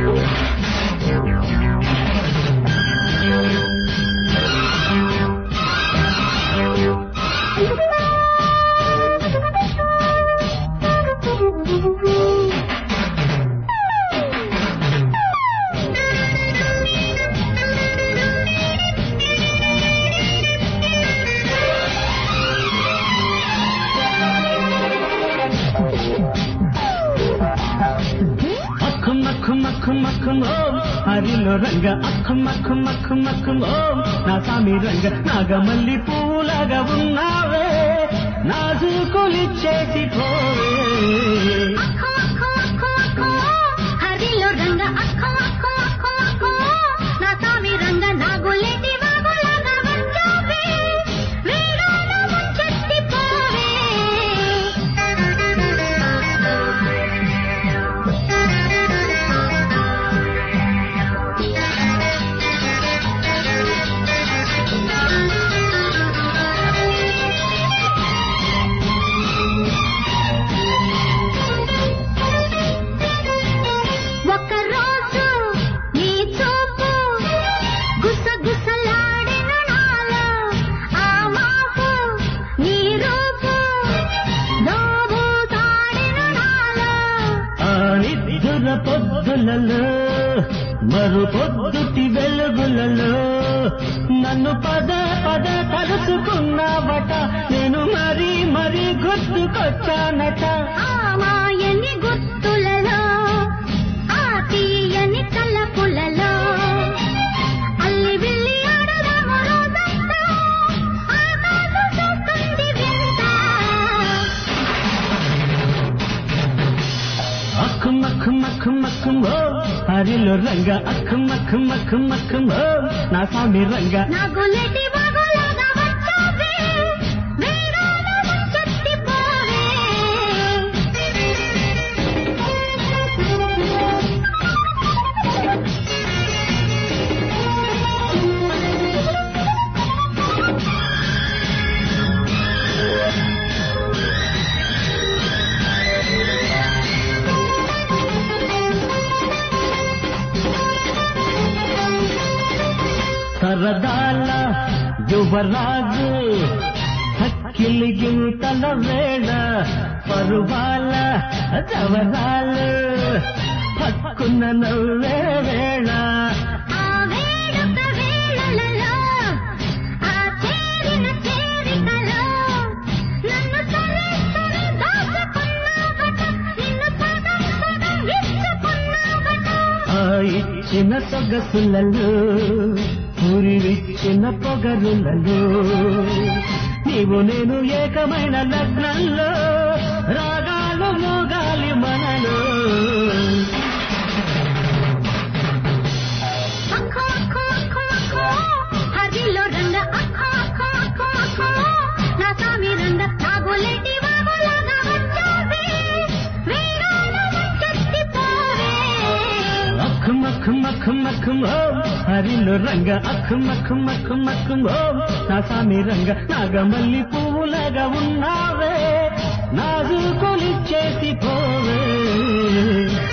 హరిలో రంగ అక్కం నా సామి రంగ నాగమల్లి పూలాగా ఉన్నావే నాజుకులిచ్చేసి పోవే హరిలో రంగ నా సామి రంగ నాగులేటి వాగులాగా వచ్చావే వీరాల ముంచెత్తి పోవే పొద్దులలో మరు పొద్దుటి వెలుగులలో నన్ను పదే తలుచుకున్నావట నేను మరీ గుర్తుకొచ్చానట మాయని గుర్తులలో ఆ తీయని తలపులలో అల్లి వెళ్ళి ఆడదాము రోజంతా ఆకాశం చూస్తుంది వింత అక్కం హరిలో రంగ అక్కం నా సామి రంగ నాగులేటి వాగులాగా వచ్చావే వీరాల ముంచెత్తి పోవే సరదాల యువరాజు హక్కిలిగింతల వేళ పరువాల జవరాలు పక్కున్న నవ్వే వేళ ఆ వేడుక వేళలలో ఆ చేరిన చేరికలో నన్ను సరే దాచుకున్నావట నిన్ను సగం ఇచ్చుకున్నావట ఆ ఇచ్చిన సొగసులలో పూరివిచ్చిన పొగరులలో నీవు నేను ఏకమైన లగ్నంలో రాగాలు మోగాలి మనలో హరిలో రంగ నా సామి రంగ నాగులేటి వాగులాగా వచ్చావే వీరాల ముంచెత్తి పోవే అక్కం హరిలో రంగ అక్కం నా సామి రంగ నాగమల్లి పువ్వులాగా ఉన్నావే నాజుకులిచ్చేసి పోవే